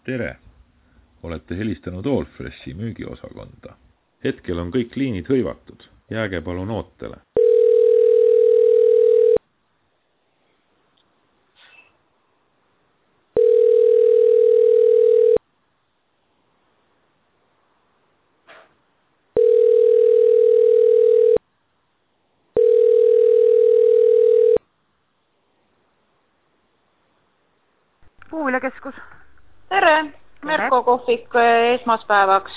Tere! Olete helistanud Allfreshi müügiosakonda. Hetkel on kõik liinid hõivatud. Jääge palun ootele. Puuviljakeskus. Tere! Merko kohvik esmaspäevaks.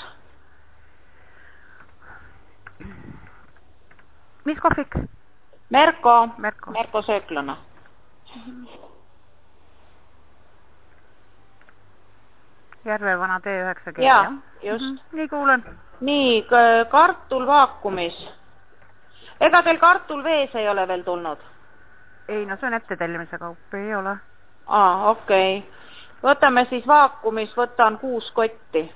Mis kohvik? Merko sööklana. Järvevana T9 keel, jah? Just. Nii kuulen. Nii, kartul vaakumis. Ega teil kartul vees ei ole veel tulnud? Ei, no see on ettetellimise kaup, ei ole. Okei. Võtame siis vaakumis, võtan 6 kotti.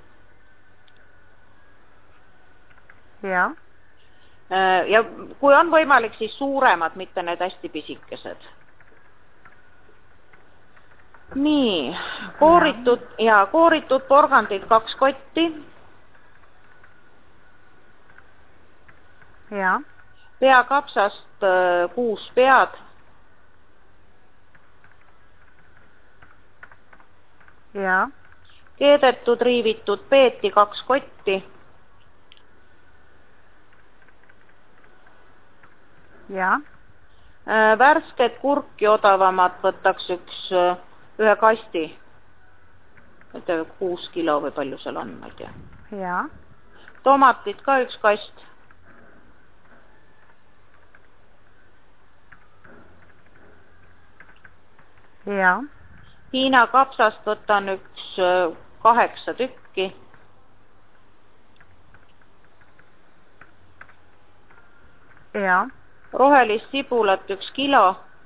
Ja. Ja kui on võimalik, siis suuremad, mitte need hästi pisikesed. Nii, kooritud porgandid 2 kotti. Ja. Peakapsast 6 pead. Ja. Keedetud riivitud peeti 2 kotti. Ja. Värsket kurki odavamat võtaks ühe kasti. 6 kilo või palju seal on, ma ei tea. Ja. Tomatit ka 1 kast. Ja. Hiina kapsast võtan 8 tükki. Ja. Rohelist sibulat 1 kilo.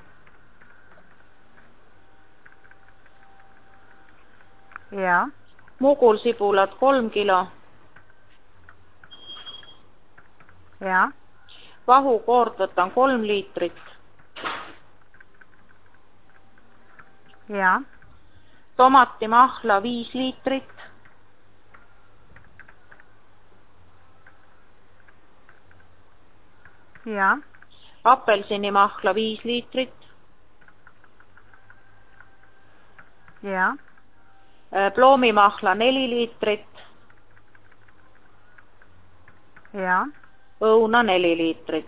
Ja. Mugulsibulat 3 kilo. Ja. Vahukoort võtan 3 liitrit. Ja. Tomatimahla 5 liitrit. Ja. Apelsinimahla 5 liitrit. Ja. Ploomimahla 4 liitrit. Ja. Õuna 4 liitrit.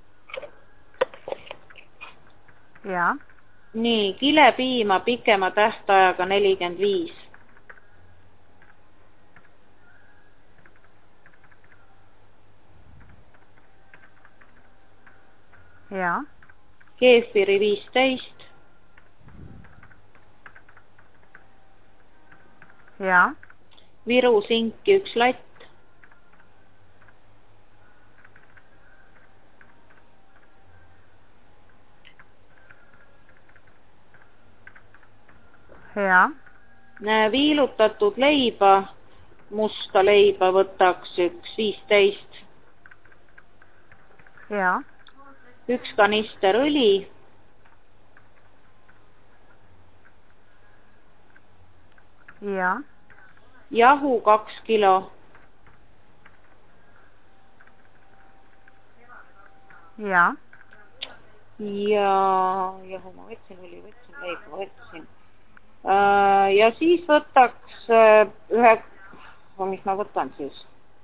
Ja. Nii, kilepiima pikema tähtajaga 45. Ja. Keefiri 15. Ja. Viru sinki 1 latt. Ja. Viilutatud leiba, musta leiba võtaks 15. Ja. 1 kanister õli. Ja. Jahu 2 kilo. Ja. Ja jahu ma võtsin, õli võtsin, leiba võtsin. Ja siis võtaks mis ma võtan siis?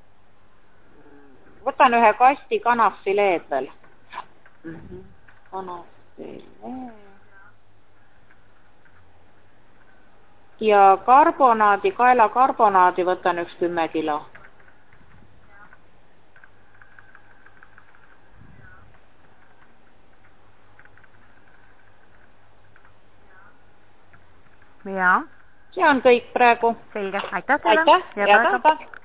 Võtan 1 kasti kanafileed veel. Kanafileed. Ja kaelakarbonaadi võtan 10 kilo. Ja. See on kõik praegu. Selge, aitäh teile. Aitäh, head aega.